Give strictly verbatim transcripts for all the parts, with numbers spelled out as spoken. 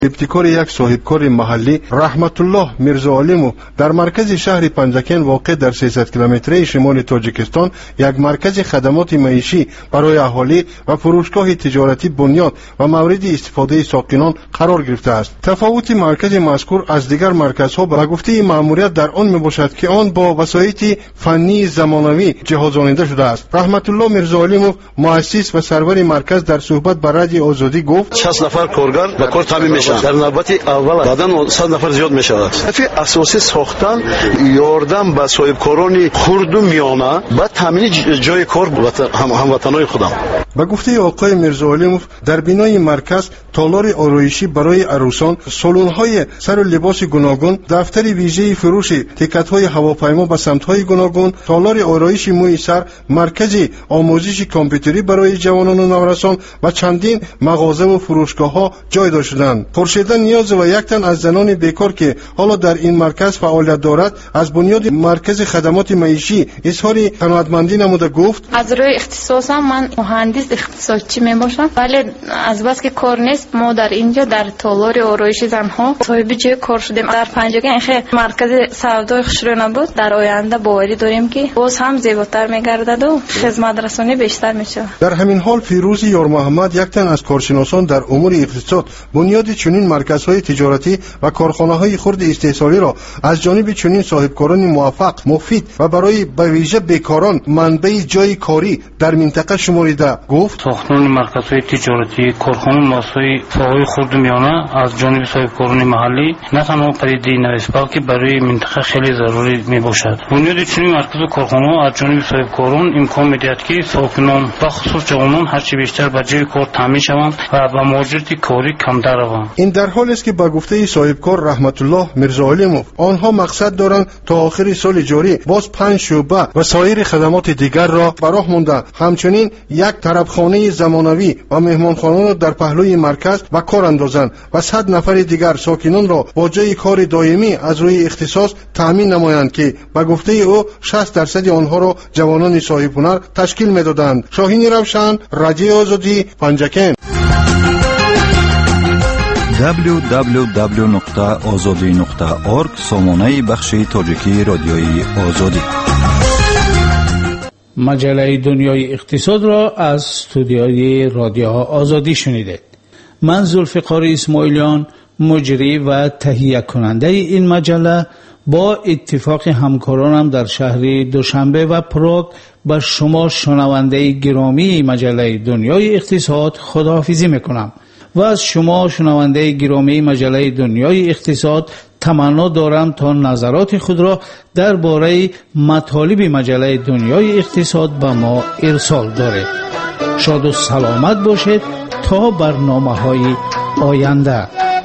ابتکار یک صاحبکار محلی رحمت الله میرزا علیمو در مرکز شهر پنجکن واقع در سیصد کیلومتری شمال تاجیکستان یک مرکز خدمات معیشی برای اهالی و فروشگاه تجارتی بنیاد و مورد استفاده ساکنان قرار گرفته است. تفاوت مرکز مذکور از دیگر مرکزها به گفته مأموریت در آن میباشد که آن با وسایط فنی زمانوی جهازانیده شده است. رحمت الله میرزا علیمو مؤسس و سرور مرکز در صحبت با رادیو آزادی گفت: شصت نفر کارگر به کار تامین میشن. در نوبت اول بعدن صد نفر زیاد میشود. هدف اساسی ساختن یاردم به صاحبکاران خرد و میانه با تامین جای کار هم هموطنان خودم. با گفته آقای میرزا علیمو در بینای مرکز تالار آرایشی برای عروسان، سالن‌های سر و لباس گوناگون، دفتر ویژه فروش تیکت‌های هواپیما به سمت‌های گوناگون، تالار آرایش موی سر، مرکز آموزش کامپیوتری برای جوانان و نورسان و چندین مغازه و فروشگاه‌ها جای داشتند. خورشید نیاز و یک تن از زنان بیکار که حالا در این مرکز فعالیت دارد از بنیاد مرکز خدمات معیشی اظهار قناعتمندی نموده گفت: از روی اختصاصم من مهندس اقتصادچی میباشم، ولی از بس که کار نیست ما در اینجا در تالار آرایش زنها صاحب جای کار شدیم. در پنجگان خیلی مرکز سودای خوشرو نبود. در آینده باوری داریم که باز هم زیباتر میگردد و خدمت رسانی بیشتر میشه. در همین حال فیروز یار محمد یک تن از کارشناسان در امور اقتصاد بنیاد چنین مرکزهای تجارتی و کارخانه‌های خرد استحصالی را از جانب چنین صاحبکاران موفق، مفید و برای به ویژه بیکاران منبع جای کاری در منطقه شماریده گفت: ساختن مرکزهای تجارتی، کارخانه ماسای فعال خرد و میانه از جانب صاحبکاران محلی نه تنها پدیده نویس بلکه برای منطقه خیلی ضروری می باشد. بنیاد چنین مرکز و کارخانه از جانب صاحبکاران امکان می‌دهد که ساکنان و خصوص جوانان هرچی بیشتر به جای کار تامین شوند و به مهاجرت کاری کمتر روند. این در حالی است که با گفته صاحبکار رحمت الله میرزا علیمو آنها مقصد دارند تا آخر سال جاری باز پنج شعبه و سایر خدمات دیگر را براه مانده، همچنین یک طربخانه زمانوی و مهمانخانه را در پهلوی مرکز و کار اندازند و صد نفر دیگر ساکنان را با جای کار دائمی از روی اختصاص تامین نمایند که با گفته او شصت درصد آنها را جوانان صاحب هنر تشکیل میدادند. شاهین روشن، رادیو آزادی، پنجکن. دبلیو دبلیو دبلیو نقطه آزادی نقطه اورگ سامانه بخش تاجیکی رادیوی آزادی. مجله دنیای اقتصاد را از استودیوی رادیو آزادی شنیدید. من ذوالفقار اسماعیلیان مجری و تهیه کننده این مجله با اتفاق همکارانم در شهر دوشنبه و پراگ با شما شنونده گرامی مجله دنیای اقتصاد خداحافظی میکنم و از شما شنونده گرامی مجله دنیای اقتصاد تمنا دارم تا نظرات خود را درباره مطالب مجله دنیای اقتصاد به ما ارسال دارید. شاد و سلامت باشید تا برنامه‌های آینده.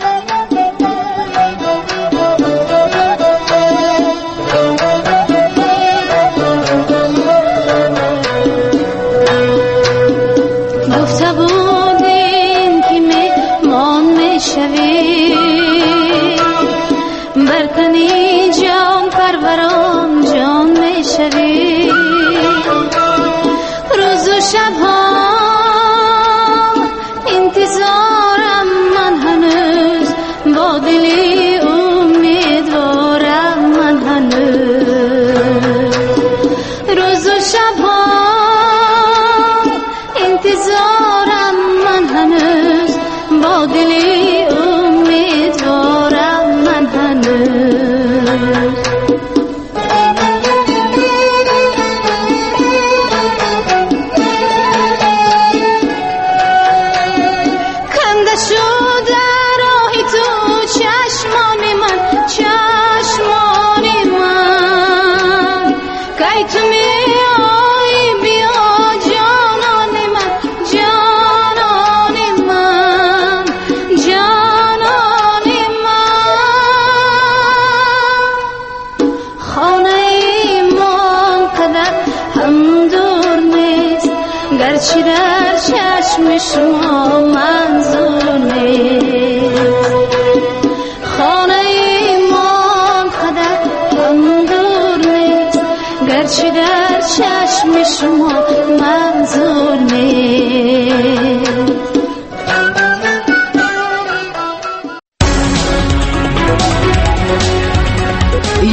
چشم شما منظور نیست.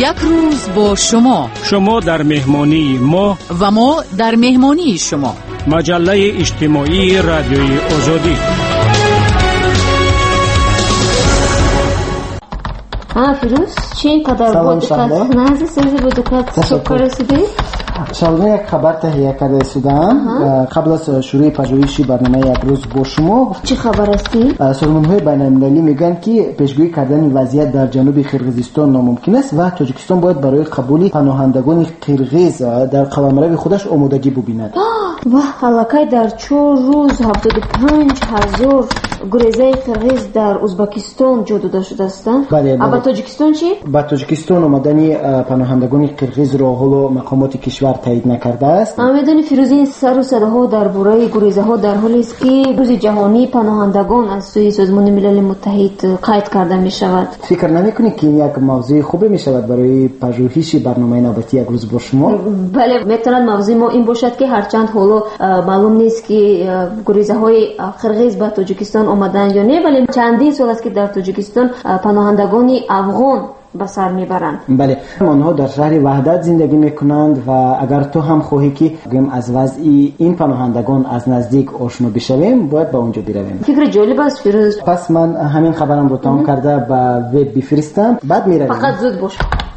یک روز با شما، شما در مهمانی ما و ما در مهمانی شما. مجله اجتماعی رادیوی آزادی. ها فیروز چی قدر بود دکت نازی سازی بود دکت سکر رسیدی؟ شاید یک خبر تهیه کرده سودم قبل از شروع پژوهش برنامه یک روز با شما. چی خبر هستی؟ سازمان‌های بین‌المللی میگن که پیشگویی کردن وضعیت در جنوب قرقیزستان ناممکن است و تاجیکستان باید برای قبول پناهندگان قرقیز در قلمرو خودش آمادگی ببیند. و علاقه در چهار روز هفتاد و پنج هزار گریزه قرقیز در ازبکستان جدودا شده هستند. بله. با تاجیکستان چی؟ با تاجیکستان آمدن پناهندگان قرقیز را حالا مقامات کشور تایید نکرده است. میدونی فیروزی سر و صداها درباره گریزه ها در حالی است که روز جهانی پناهندگان از سوی سازمان ملل متحد قید کرده می شود. فکر نمی‌کنی که این یک موضوع خوبی می شود برای پژوهش برنامه نوبتی یک روز با شما؟ بله، میتواند موضوع ما این باشد که هرچند حالا معلوم نیست که گریزه های قرقیز به تاجیکستان آمدن یا نه، ولی چندین سال است که در تاجیکستان پناهندگان افغان به سر میبرند. بله، آنها در شهر وحدت زندگی میکنند و اگر تو هم خواهی که از وضع این پناهندگان از نزدیک آشنا بشویم باید به اونجا برویم. فکر جالب است فیروز. پس من همین خبرم رو تمام کرده به وب بفرستم، بعد میرویم. فقط زود باش.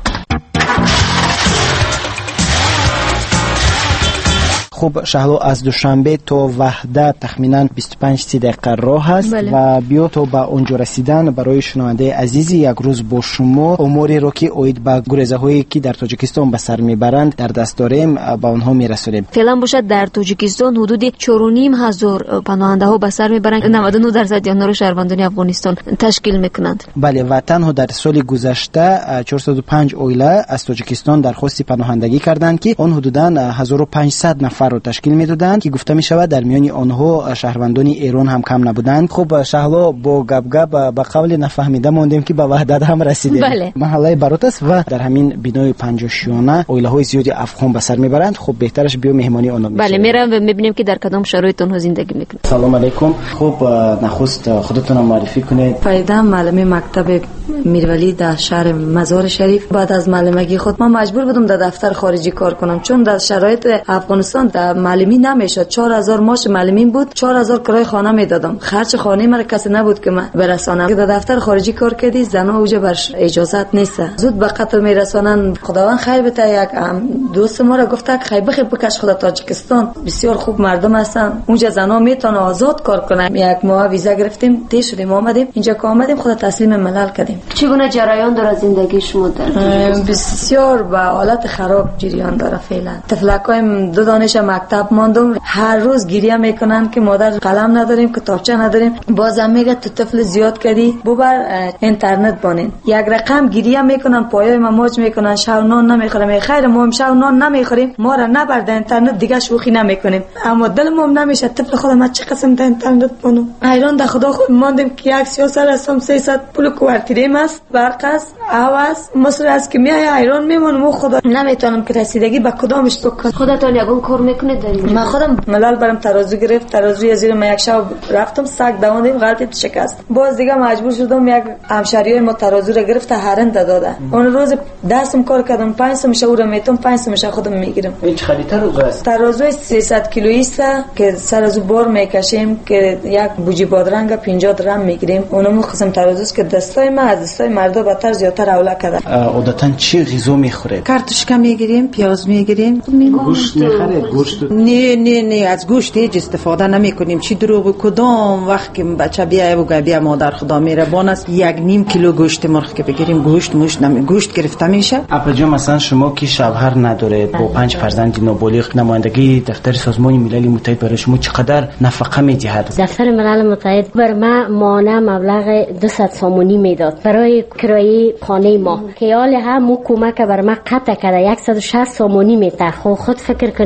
خب شهلا از دوشنبه تا وحدت تخمینا بیست و پنج دقیقه راه است. بله. و بیا تا به اونجا رسیدن برای شنونده عزیزی یک روز با شما اموری رو که اوید به گریزه هایی که در تاجیکستان به سر میبرند در دست داریم با اونها میرسونیم. فعلا باشد در تاجیکستان حدود چهار و نیم هزار پناهنده ها به سر میبرند. نود و نه درصد آنها رو شهروندان افغانستان تشکیل میکنند. بله، و تنها در سال گذشته چهارصد و پنج عائله از تاجیکستان درخواست پناهندگی کردند که آن حدوداً هزار و پانصد نفر رو تشکیل میدادند که گفته می شود در میان آنها شهروندان ایران هم کم نبودند. خب شهلا با گپ گپ به قول نفهمیده موندیم که به وحدت هم رسیدیم. بله. محله برات است و در همین بنای پنجاه شیانه عائله های زیادی افغان به سر میبرند. خب بهترش بیا مهمانی آنها میشه. بله، میرم و میبینیم که در کدام شرایط آنها زندگی میکنند. سلام علیکم. خب نخست خودتون معرفی کنید. فریده، معلم مکتب میرولی در شهر مزار شریف. بعد از معلمگی خود ما مجبور بودم در دفتر خارجی کار کنم چون در شرایط افغانستان در معلمی نمیشد. چهار هزار ماش معلمین بود، چهار هزار کرای خانه میدادم. خرج خانه مرا کسی نبود که من برسانم. در دفتر خارجی کار کردی زنا اوجا برش اجازت نیست، زود به قتل میرسانن. خداوند خیر بده. یک دوست ما را گفت که خیر بخیر بکش خدا تاجیکستان بسیار خوب مردم هستن، اونجا زنا میتونه آزاد کار کنن. یک ماه ویزا گرفتیم، تی شدیم آمدیم اینجا که آمدیم خدا تسلیم ملل کردیم. چگونه جریان داره زندگی شما در بسیار به حالت خراب جریان داره فعلا. طفلکایم دو دانش مکتب ماندم، هر روز گریه میکنن که مادر قلم نداریم، کتابچه نداریم. بازم میگه تو طفل زیاد کردی ببر اینترنت بانین. یک رقم گریه میکنن، پایای ما موج میکنن، شب نان نمیخوریم. خیر ما شب نان نمیخوریم، ما را نبرد اینترنت دیگه شوخی نمیکنیم. اما دلمون نمیشه طفل خودم ما چه قسم در اینترنت بانم. حیران در خدا خود ماندیم که یک سیاست هستم سیصد پول کوارتریم است، برق است، آواز مصر است که میای حیران میمونم و خدا نمیتونم که رسیدگی به کدامش بکنم. خودتون یگون کار میکنه در اینجا؟ من خودم ملال برام ترازو گرفت، ترازوی زیر من یک شب رفتم سگ دووندیم غلطی شکست. باز دیگه مجبور شدم یک همشریای ما ترازو رو گرفت هرند داده. اون روز دستم کار کردم پنج سو میشه او رو میتونم پنج سو میشه خودم میگیرم. هیچ خرید ترازو است؟ ترازوی سیصد کیلویی است که سر از بار میکشیم که یک بوجی بادرنگ پنجاه درم میگیریم. اونم قسم ترازوست که دستای ما از دستای مردا بدتر زیادتر اوله کرده. عادتا چی غذا میخورید؟ کارتوشکا میگیریم، پیاز میگیریم. گوشت میخرید؟ گوشت؟ نه نه نه از گوشت هیچ استفاده نمی کنیم. چی دروغ کدام وقت که بچه بیای بگه بیا مادر خدا مهربان است یک نیم کیلو گوشت مرغ که بگیریم گوشت مش نمی گوشت گرفته میشه. اپاجا مثلا شما که شوهر ندارید با پنج فرزند نابالغ، نمایندگی دفتر سازمان ملل متحد برای شما چقدر نفقه میدهد؟ دفتر ملل متحد بر ما مانع مبلغ دویست سامانی میداد برای کرایه خانه ما که حال هم کمک بر ما قطع کرده صد و شصت سامانی میته. خب خود فکر کنین که با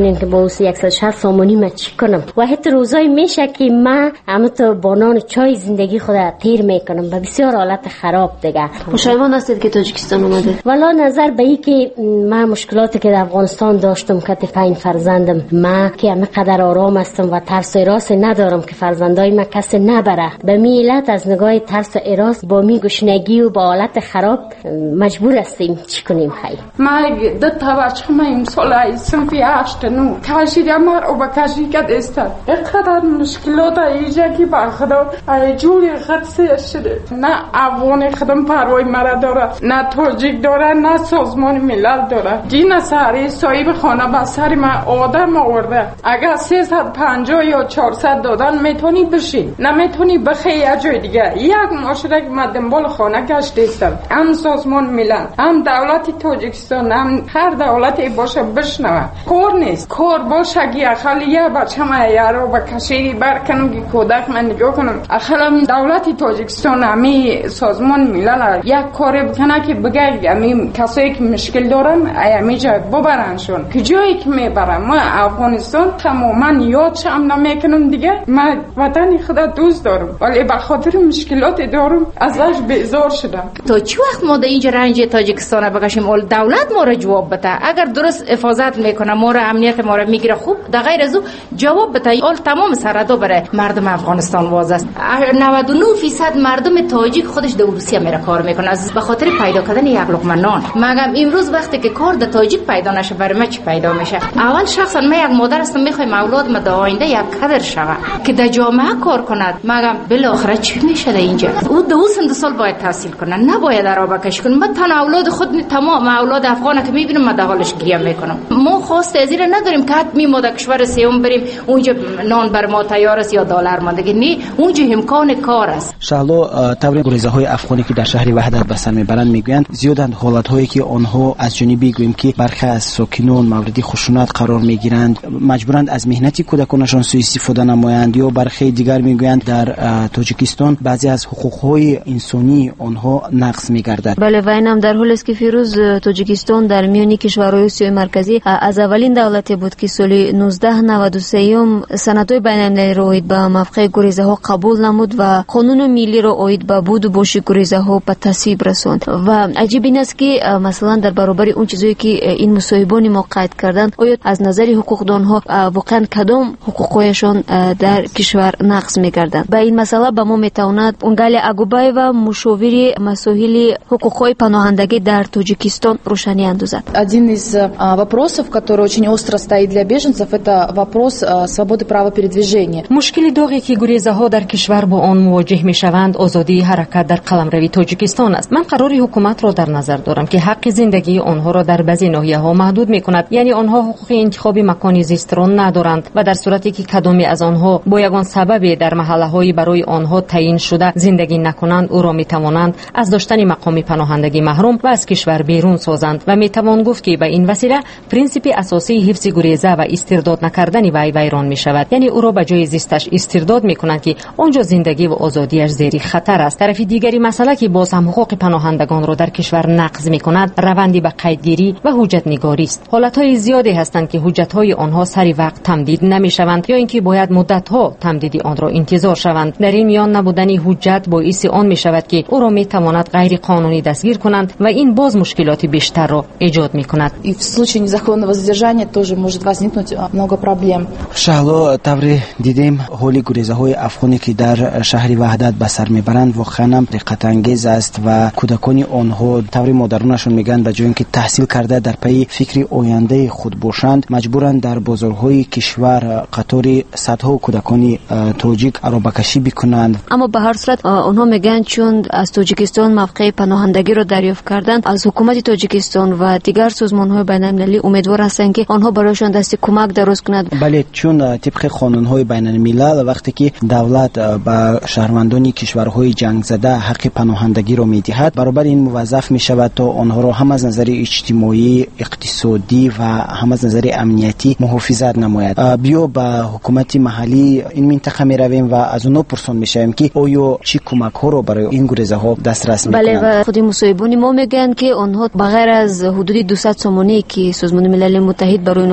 صد و شصت سامانی ما چی کنم؟ و حتی روزای میشه که من همونطور با نان چای زندگی خود تیر میکنم به بسیار حالت خراب دیگه. پشیمان هستید که تاجیکستان اومده؟ والا نظر به این که من مشکلاتی که در افغانستان داشتم که پنج فرزندم من که همه قدر آرام هستم و ترس و اراس ندارم که فرزندای من کسی نبره. به میلت از نگاه ترس و اراس با می گشنگی و با حالت خراب مجبور هستیم چی کنیم خیلی. ما دو تا بچه ما امسال ایسم فی هشت نو کشید امر او با کشید کد استاد اقدر مشکلات ایجا کی با خدا جوری خد سیر شده نه افغان خدم پروای مرا داره نه تاجیک داره نه سازمان ملل داره دین سری صاحب خانه با سر ما آدم آورده اگر سیصد و پنجاه یا چهارصد دادن میتونی بشین نه میتونی بخی یه جای دیگه. یک مشرک ما دنبال خانه گشته استم هم سازمان ملل هم دولت تاجیکستان هم هر دولتی باشه بشنوه کار نیست کار باشه که اخلی یه بچه ما یارو با کشیری برکنم که کودک من نگاه کنم اخلی دولت تاجیکستان همی سازمان ملل یک کار بکنه که بگه همی کسایی که مشکل دارن همی جای ببرنشون که جایی که میبرن. ما افغانستان تماما یاد شم نمیکنم دیگه. ما وطن خدا دوست دارم ولی به خاطر مشکلات دارم ازش بیزار شدم. تا چی وقت ما در اینجا رنج تاجیکستان بکشیم اول دولت ما را جواب بده اگر درست حفاظت میکنه ما را امنیت ما را میگیره خوب در غیر از او جواب بده اول تمام سردا برای مردم افغانستان واز است. نود و نه درصد مردم تاجیک خودش در روسیه میره کار میکنه از به خاطر پیدا کردن یک لقمه نان. مگم امروز وقتی که کار در تاجیک پیدا نشه برای ما چی پیدا میشه؟ اول شخصا من یک مادر هستم میخوایم اولاد ما در آینده یک قدر شوه که در جامعه کار کند. مگم بالاخره چی میشه در اینجا؟ او دو سند سال باید تحصیل کنه نباید در آب کش کنه. من تن اولاد خود تمام اولاد افغان که میبینم من در حالش گریه میکنم. ما خواست ازیر نداریم که حتمی ما در کشور سوم بریم اونجا نان بر ما تیار است یا دلار ماندگی نه اونجا امکان کار است. شالو طور گریزه های افغانی که در شهر وحدت به سر میبرند میگویند زیادند حالت هایی که آنها از جانبی گویم که برخی از ساکنان مورد خشونت قرار میگیرند مجبورند از مهنتی کودکانشان سوء استفاده نمایند یا برخی دیگر میگویند در تاجیکستان بعضی از حقوق های انسانی آنها نقض میگردد. بله و اینم در حالی است که فیروز تاجیکستان در میان کشورهای آسیای مرکزی از اولین دولتی بود که سال نوزده نود و سه سندهای بین‌المللی را اوید به موقع گریزه ها قبول نمود و قانون ملی را اوید به بود و باش گریزه ها به تصویب رساند. و عجیب این است که مثلا در برابر اون چیزایی که این مصاحبان ما قید کردند آیا از نظر حقوقدان ها واقعا کدام حقوقایشان در کشور نقض می‌گردند؟ به این مسئله به ما میتواند اونگال اگوبای و مشاور مسائل حقوقهای پناهندگی در تاجیکستان روشنی اندازد. Один из вопросов, который очень остро стоит для беженцев, это вопрос свободы права передвижения. مشکل داغی که گریزه‌ها در کشور با آن مواجه می‌شوند آزادی حرکت در قلمرو تاجیکستان است. من قرار حکومت را در نظر دارم که حق زندگی آنها را در بعضی ناحیه‌ها محدود می‌کند. یعنی آنها حقوق انتخاب مکان زیست را ندارند و در صورتی که کدامی از آنها با یگان سبب در محله‌های برای آنها تعیین شده زندگی نکنند او را می‌توانند از داشتن مقام پناهندگی محروم و از کشور بیرون سازند و می‌توان گفت که به این وسیله پرینسیپ اساسی حفظ گریزه و استرداد نکردن وی ویران می‌شود. یعنی او را به جای زیستش استرداد می‌کنند که آنجا زندگی و آزادیش زیر خطر است. طرف دیگری مسئله که باز هم حقوق پناهندگان را در کشور نقض می‌کند روندی به قیدگیری و حجت نگاری است. حالت‌های زیادی هستند که حجت‌های آنها سری وقت تمدید نمی‌شوند یا اینکه باید مدت‌ها تمدید آن را انتظار شوند. در این میان نبودن حجت باعث آن می‌شود که او را می‌تواند غیر قانونی دستگیر کنند و این باز مشکلات بیشتر را ایجاد می‌کند. И в случае незаконного задержания тоже может возникнуть много проблем. شهلا طور دیدیم حال گریزه‌های افغانی که در شهر وحدت به سر میبرند واقعا دقت انگیز است و کودکان آنها طور مادرانشون میگن به جای اینکه تحصیل کرده در پی فکر آینده خود باشند مجبورند در بازارهای کشور قطار صدها کودکان تاجیک عربکشی بکنند. اما به هر صورت آنها میگن چون از تاجیکستان موقع پناهندگی را دریافت کردند از حکومت تاجیکستان و دیگر سازمان‌های بین‌المللی امیدوار هستند که آنها برایشان دست کمک درست کند. بله چون طبق قانون‌های بین‌الملل وقتی که دولت به شهروندان کشورهای جنگ زده حق پناهندگی را می‌دهد برابر این موظف می‌شود تا آنها را هم از نظر اجتماعی اقتصادی و هم از نظر امنیتی محافظت نماید. بیا به حکومت محلی این منطقه می‌رویم و از اونها پرسان می‌شویم که آیا چی کمک‌ها را برای این گریزه‌ها دسترس می‌کنند. بله و خود مصاحبان ما میگن که آنها بغیر از حدود دویست سامانی که سازمان ملل متحد برای اونها پرداخت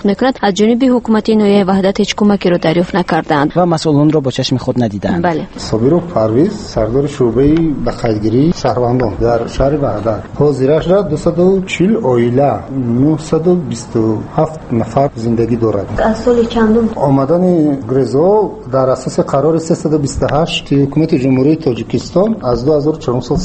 پرداخت میکند، از جانب حکومت نویه وحدت هیچ کمکی رو دریافت نکردند و مسئولان را با چشم خود ندیدند. بله. صابر پرویز سردار شعبه بقیدگیری شهروندان در شهر وحدت حاضرش را دویست و چهل اویله نهصد و بیست و هفت نفر زندگی دارد. از سال چندم آمدن گریزو در اساس قرار سیصد و بیست و هشت حکومت جمهوری تاجیکستان از دو هزار و چهار سال